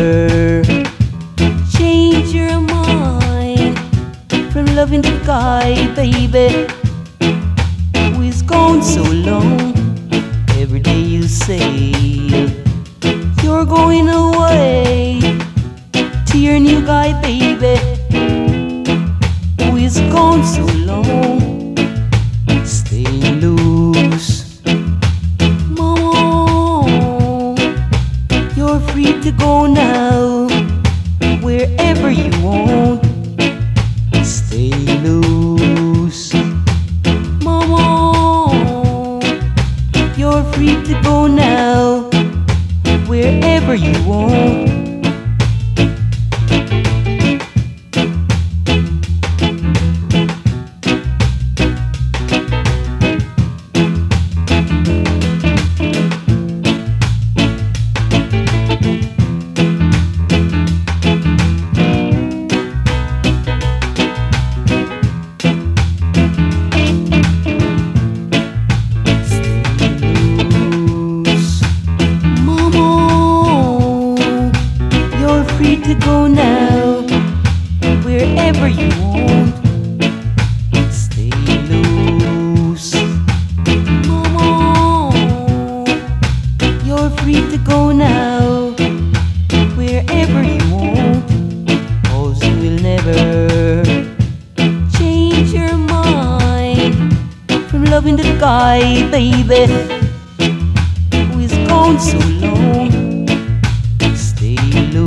never change your mind from loving the guy, baby, who is gone so long. Every day you say you're going away to your new guy, baby, who is gone so long. Stay loose, mama. You're free to go now, wherever you want. Stay loose, mama. You're free to go now, wherever you want. Free to go now, wherever you want. Stay loose, mama. You're free to go now, wherever you want. 'Cause you will never change your mind from loving the guy, baby, who is gone so long.